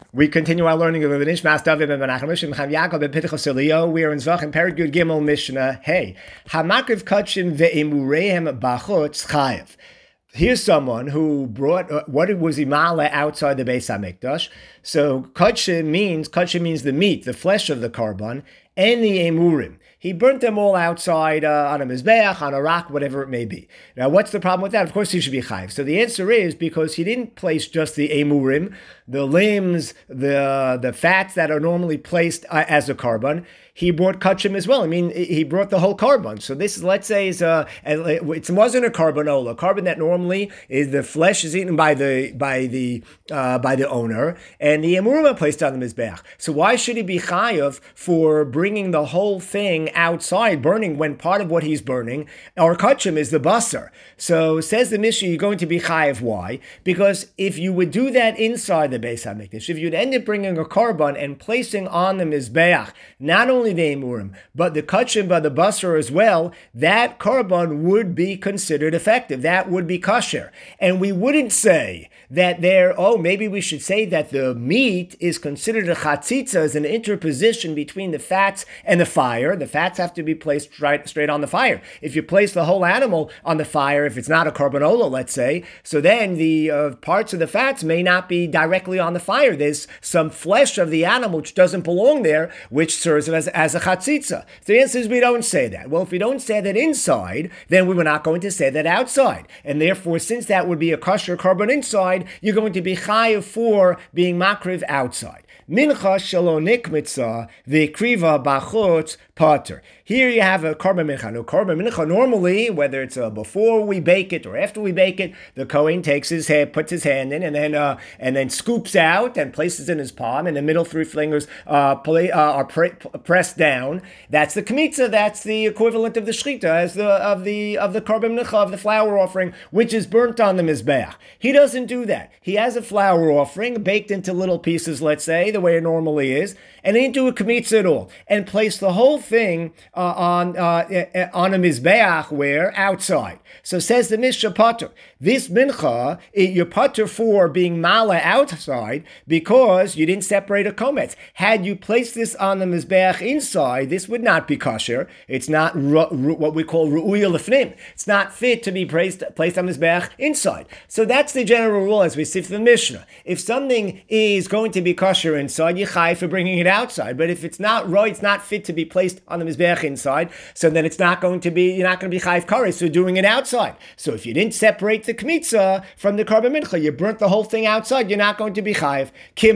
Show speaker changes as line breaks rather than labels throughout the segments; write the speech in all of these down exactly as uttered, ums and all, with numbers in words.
We continue our learning of the Nishmas David ben Menachem Mishim Chav Yaakov ben Pinchas Elio. We are in Zvachim Perek Yud Gimel Mishnah. Hey, Hamakriv Kachim ve'emureihem bachutz chayev. Here's someone who brought uh, what was imala outside the Beis Hamikdash. So kachim means kachim means the meat, the flesh of the korban, and the emurim. He burnt them all outside uh, on a mizbeach, on a rock, whatever it may be. Now, what's the problem with that? Of course, he should be chayiv. So the answer is because he didn't place just the emurim, the limbs, the the fats that are normally placed uh, as a korban. He brought kachim as well. I mean, he brought the whole korban. So this, let's say, is a, it wasn't a karbanola. A korban that normally is the flesh is eaten by the by the uh, by the owner, and the emurim are placed on the mizbeach. So why should he be chayav for bringing the whole thing outside, burning when part of what he's burning, or kachim, is the basar? So says the Mishnah, you're going to be chayav. Why? Because if you would do that inside the Beis Hamikdash, if you'd end up bringing a korban and placing on the mizbeach, not only the emurim, but the kachim, but the basar as well, that korban would be considered effective. That would be kosher. And we wouldn't say that there, oh, maybe we should say that the meat is considered a chatzitza, as an interposition between the fats and the fire. The fats have to be placed right, straight on the fire. If you place the whole animal on the fire, if it's not a karbanola, let's say, so then the uh, parts of the fats may not be directly on the fire. There's some flesh of the animal which doesn't belong there, which serves as, as a chatzitza. So the answer is we don't say that. Well, if we don't say that inside, then we were not going to say that outside. And therefore, since that would be a kosher korban inside, you're going to be chayav for being makriv outside. Mincha shelo nikmitza v'kriva bachutz pater. Here you have a korban mincha. No, korban mincha, normally, whether it's uh, before we bake it or after we bake it, the Kohen takes his hand, puts his hand in, and then uh, and then scoops out and places in his palm, and the middle three fingers uh, play, uh, are pre- pressed down. That's the kmitza. That's the equivalent of the shchita, as the of the of the korban mincha, of the flour offering, which is burnt on the mizbeach. He doesn't do that. He has a flour offering baked into little pieces, let's say, the way it normally is, and he didn't do a kmitza at all, and place the whole thing uh, on uh, on a mizbeach, where outside. So says the Mishnah pater. This mincha, you're pater for being mala outside because you didn't separate a kometz. Had you placed this on the mizbeach inside, this would not be kosher. It's not ru- ru- what we call ru'uya lefnim. It's not fit to be placed, placed on mizbeach inside. So that's the general rule as we see from the Mishnah. If something is going to be kosher inside, you chai for bringing it outside. But if it's not right, it's not fit to be placed on the mizbeach inside, so then it's not going to be, you're not going to be chai kares, so doing it outside. So if you didn't separate the kmitza from the korban mincha, you burnt the whole thing outside, you're not going to be chayiv.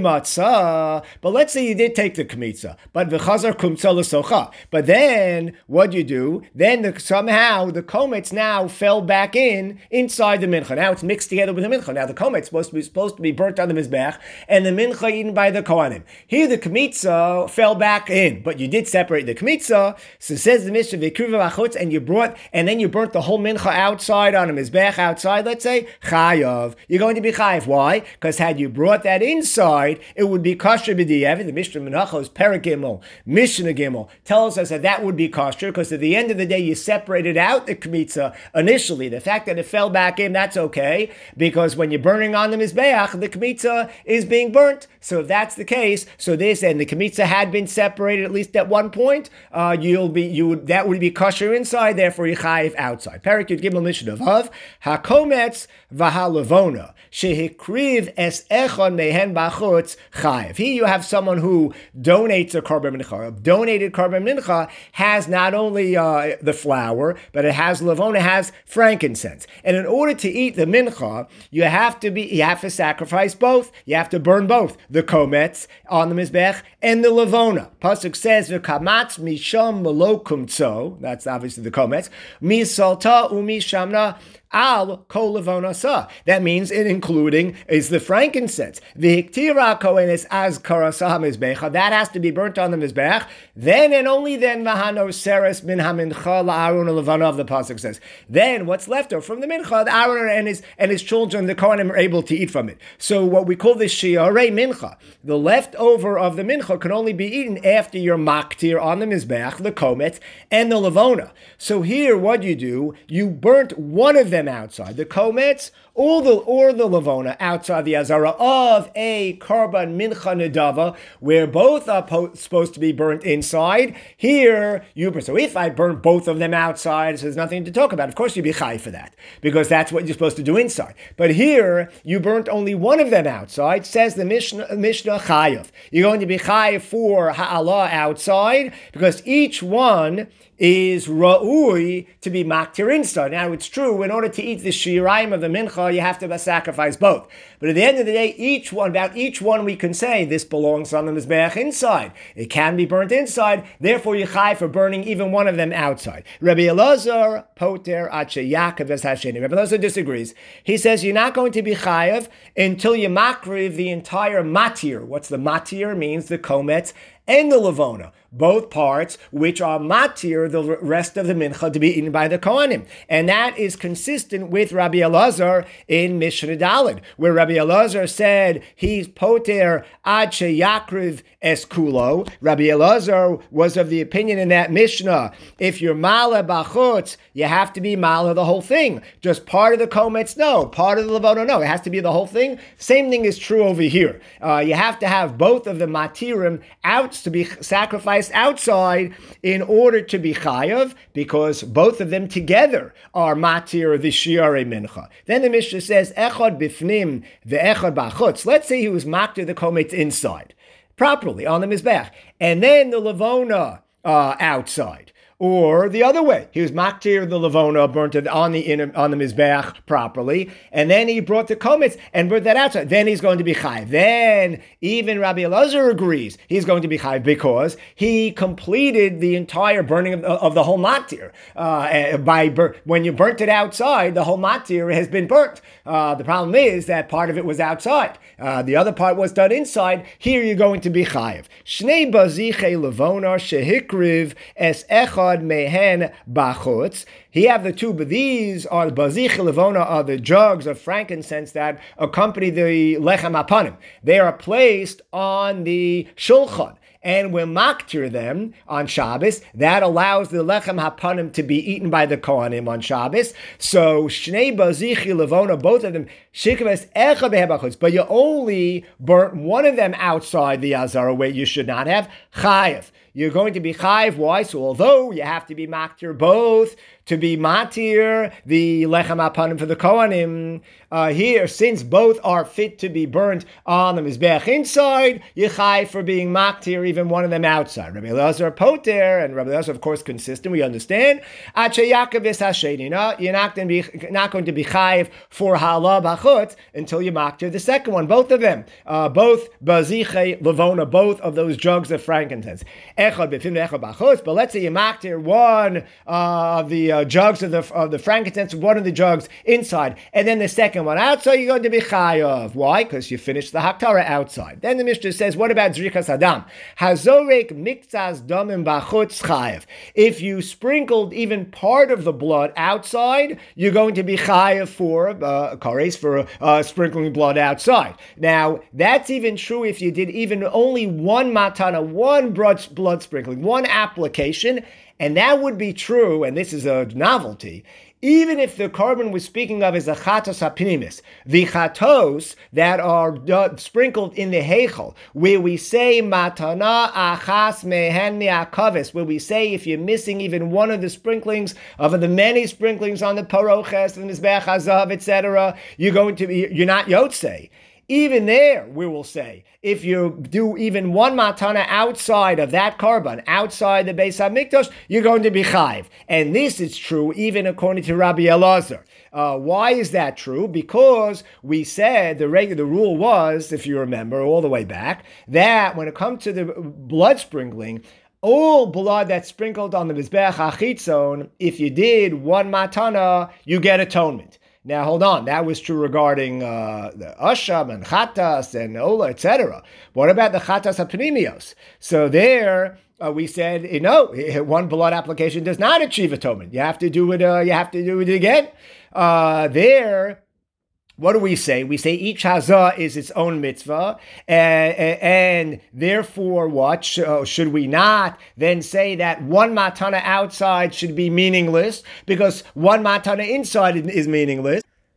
Kimatza. But let's say you did take the kmitza, but v'chazar kumtza l'socha. But then, what do you do? Then the, somehow the kometz now fell back in, inside the mincha. Now it's mixed together with the mincha. Now the kometz is supposed to be, supposed to be burnt on the mizbech, and the mincha eaten by the kohanim. Here the kmitza fell back in, but you did separate the kmitza. So says the Mishnah, v'kriva v'achutz, and you brought, and then you burnt the whole mincha outside on a mizbech outside, let's say, chayav. You're going to be chayav. Why? Because had you brought that inside, it would be kosher b'di'ev. The Mishnah Menachos, Perek Gimel, Mishnah Gimel, tells us that that would be kosher, because at the end of the day, you separated out the kmitza initially. The fact that it fell back in, that's okay, because when you're burning on the mizbeach, the kmitza is being burnt. So if that's the case, so this, and the kmitza had been separated at least at one point, uh, you'll be, you would, that would be kosher inside, therefore you chayiv outside. Perek Yud Gimel Mishnah Vav, hakometz v'halavona shehikriv es echon mehen bachutz chayiv. Here you have someone who donates a korban mincha. A donated korban mincha has not only uh, the flour, but it has lavona, has frankincense. And in order to eat the mincha, you have to be, you have to sacrifice both. You have to burn both, the kometz on the mizbech and the lavona. Pasuk says v'kamatz misham malo kumtzo. That's obviously the kometz. Misalta umi shamna al kol levonasa. That means it including is the frankincense. V'hiktira kohen is as karasah mizbecha. That has to be burnt on the mizbech. Then and only then v'hano seres min hamincha la'aron levana, of the pasuk says. Then what's left over from the mincha, the Aaron and his and his children, the kohanim, are able to eat from it. So what we call the shiarei mincha, the leftover of the mincha, can only be eaten after your maktir on the mizbech, the komet and the levona. So here, what you do, you burnt one of them outside, the kometz or the or the levona outside the azara of a karban mincha nedava, where both are po- supposed to be burnt inside. Here, you so if I burn both of them outside, so there's nothing to talk about. Of course, you'd be chai for that because that's what you're supposed to do inside. But here, you burnt only one of them outside. Says the Mishnah, Mishnah chayav. You're going to be chayav for ha'ala outside because each one is ra'ui to be maktir inside. Now, it's true, in order to eat the shirayim of the mincha, you have to sacrifice both. But at the end of the day, each one, about each one we can say, this belongs on the mizbeach inside. It can be burnt inside, therefore you chai for burning even one of them outside. Rabbi Elazar, poter ache Yaakov es hasheni. Rabbi Elazar disagrees. He says you're not going to be chayav until you makriv the entire matir. What's the matir? Means the kometz and the levona, both parts which are matir, the rest of the mincha to be eaten by the Kohanim. And that is consistent with Rabbi Elazar in Mishnah Daled, where Rabbi Elazar said he's poter ad sheyakriv es kulo. Rabbi Elazar was of the opinion in that Mishnah, if you're mala bachutz, you have to be mala the whole thing. Just part of the kometz, no. Part of the levona, no. It has to be the whole thing. Same thing is true over here. Uh, you have to have both of the matirim out to be sacrificed outside in order to be chayav, because both of them together are matir the shiarei mincha. Then the Mishnah says echad bifnim ve'echad bachutz. Let's say he was maktir the kometz inside properly on the mizbech, and then the levona uh, outside. Or the other way, he was maktir the levona, burnt it on the inner, on the mizbeach properly, and then he brought the kometz and burnt that outside. Then he's going to be chayv. Then even Rabbi Elazar agrees he's going to be chayv because he completed the entire burning of, of the whole matir. Uh, by bur- when you burnt it outside, the whole matir has been burnt. Uh, the problem is that part of it was outside. Uh, the other part was done inside. Here you're going to be chayiv. Shnei baziche levona shehikriv es echad mehen bachutz. He have the two, but these are the baziche levona, are the jugs of frankincense that accompany the lechem hapanim. They are placed on the shulchan. And we maktir them on Shabbos. That allows the lechem hapanim to be eaten by the Kohanim on Shabbos. So shnei bazichi levona, both of them shikves echa behebachutz. But you only burnt one of them outside the azara where you should not have chayev. You're going to be chayiv. Why? So although you have to be maktir both to be matir the lechem hapanim for the kohanim, uh, here, since both are fit to be burnt on the mizbeach inside, you're chayiv for being maktir even one of them outside. Rabbi Elazar poter, and Rabbi Elazar, of course, consistent. We understand. Ache Yaakov es hasheni. You're not going to be not going to be chayiv for hala bachutz until you maktir the second one. Both of them, uh, both baziche levona, both of those jugs of frankincense. But let's say you maktir one uh, of the uh, jugs of the of the frankincense, one of the jugs inside, and then the second one outside, you're going to be chayav. Why? Because you finished the haktara outside. Then the Mishnah says, what about zrikas adam? Hazorek miktzas damim bachutz chayav. If you sprinkled even part of the blood outside, you're going to be chayav for uh, kares for uh, sprinkling blood outside. Now that's even true if you did even only one matana, one blood blood sprinkling, one application, and that would be true, and this is a novelty, even if the carbon we're speaking of is a chatos hapinimis, the chatos that are uh, sprinkled in the heichal, where we say matana achas mehen mi'akaves, where we say if you're missing even one of the sprinklings of the many sprinklings on the paroches, the mizbeach hazav, et cetera, you're going to be, you're not yotzei. Even there, we will say, if you do even one matana outside of that carbon, outside the Beis HaMikdash, you're going to be chayv. And this is true even according to Rabbi Elazar. Uh, why is that true? Because we said the regular rule was, if you remember all the way back, that when it comes to the blood sprinkling, all blood that's sprinkled on the Mizbeach HaChitzon, if you did one matana, you get atonement. Now, hold on. That was true regarding uh, the Asham and Chatas and Ola, et cetera. What about the Chatas HaPnimios? So there, uh, we said, you know, one blood application does not achieve atonement. You have to do it. Uh, you have to do it again. Uh, there. What do we say? We say each hazah is its own mitzvah, and, and therefore, what should we not then say that one matana outside should be meaningless because one matana inside is meaningless?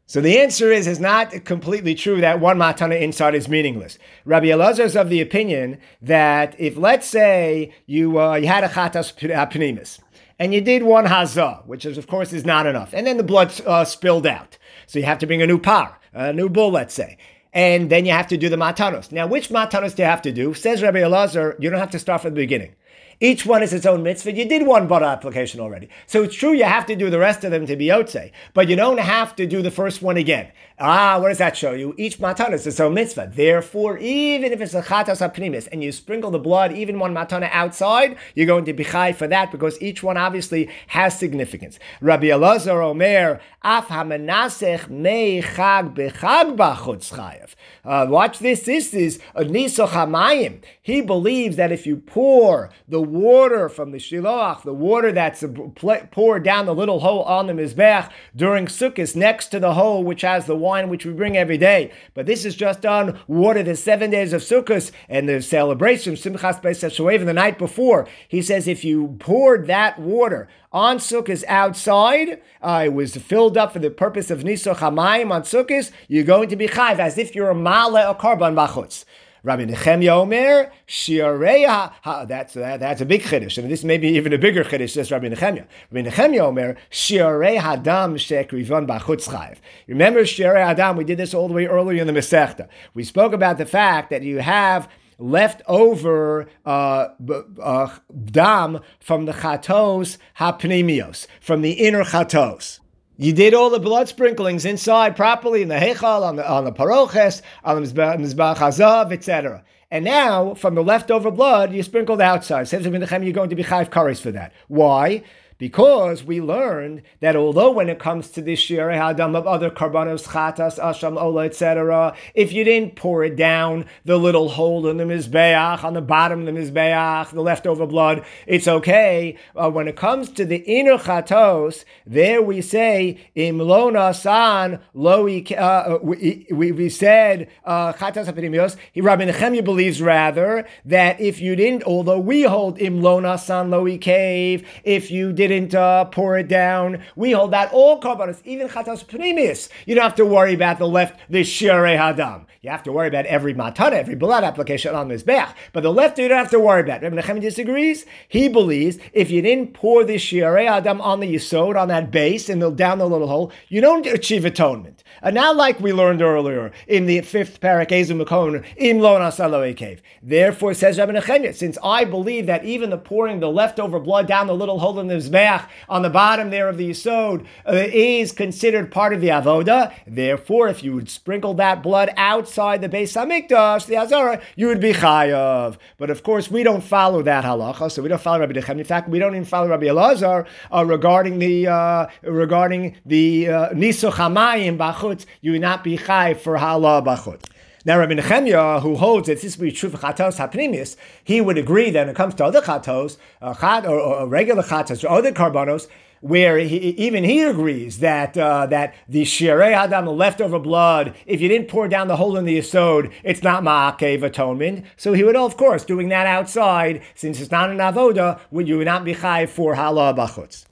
So the answer is, it's not completely true that one matana inside is meaningless. Rabbi Elazar is of the opinion that if, let's say, you uh, you had a chatas pnimis, and you did one hazah, which is, of course, is not enough, and then the blood uh, spilled out. So you have to bring a new par, a new bull, let's say. And then you have to do the matanos. Now, which matanos do you have to do? Says Rabbi Elazar, you don't have to start from the beginning. Each one is its own mitzvah. You did one bara application already. So it's true you have to do the rest of them to be yotzei, but you don't have to do the first one again. Ah, what does that show you? Each matana is its own mitzvah. Therefore, even if it's a chatas hapnimis and you sprinkle the blood, even one matana outside, you're going to be chai for that because each one obviously has significance. Rabbi Elazar Omer, af hamenasech mei chag bechag bachutz chayav. Uh, watch this. This is a nisoch hamayim. He believes that if you pour the water from the shiloach, the water that's poured down the little hole on the mizbech during Sukkot, next to the hole which has the wine which we bring every day. But this is just on water the seven days of Sukkot and the celebration, Simchas Beis HaShoev, the night before. He says if you poured that water on Sukkot outside, uh, it was filled up for the purpose of Nisoch HaMayim on Sukkot, you're going to be chayv as if you're a ma'ale or karban bachutz. Rabbi Nechemya Omer, Shiarei ha, that's, uh, that's a big chiddush, and this may be even a bigger chiddush, says Rabbi Nechemya. Rabbi Nechemya Omer, Shiarei hadam shekrivon bachutz chayv. Remember Shiarei hadam, we did this all the way earlier in the Masechta. We spoke about the fact that you have left over uh, uh, dam from the chatos hapnimios, from the inner chatos. You did all the blood sprinklings inside properly in the heichal, on the on the paroches, on the mizbach hazav, et cetera. And now, from the leftover blood, you sprinkled outside. Says Ibn Nechem, you're going to be chayv kares for that. Why? Because we learned that although when it comes to this shirei hadam of other karbanos, chatas, asham, ola, et cetera, if you didn't pour it down the little hole in the mizbeach, on the bottom of the mizbeach, the leftover blood, it's okay. Uh, when it comes to the inner chatos, there we say imlona san lo. Uh, we, we we said chatas hapidimios. Rabbi Nechemya believes rather that if you didn't, although we hold imlona san lo cave, if you did didn't uh, pour it down. We hold that all karbanos, even chatas pnimis. You don't have to worry about the left, the shirei hadam. You have to worry about every matana, every blood application on this mizbeach. But the left, you don't have to worry about. Rabbi Nechemya disagrees. He believes if you didn't pour the shirei hadam on the yisod, on that base, and the, down the little hole, you don't achieve atonement. And now, like we learned earlier in the fifth parak, Ezu Makon, im lo nasa lo ekev. Therefore, says Rabbi Nechemya, since I believe that even the pouring the leftover blood down the little hole in the mizbeach on the bottom there of the yisod uh, is considered part of the avoda. Therefore, if you would sprinkle that blood outside the Beis Hamikdash, the Azara, you would be chayav. But of course, we don't follow that halacha, so we don't follow Rabbi Nechemya. In fact, we don't even follow Rabbi Elazar uh, regarding the uh, regarding the nisoch hamayim bachutz. You would not be chayav for hala bachutz. Now, Rabbi Nechemya, who holds that this would be true for chatos hapnimis, he would agree that when it comes to other chatos, uh, chat, or, or regular chatos, or other karbanos, where he, even he agrees that uh, that the shirei hadam, the leftover blood, if you didn't pour down the hole in the yisod, it's not ma'akev atonement. So he would, of course, doing that outside, since it's not an avoda, would you would not be chayav for hala bachutz.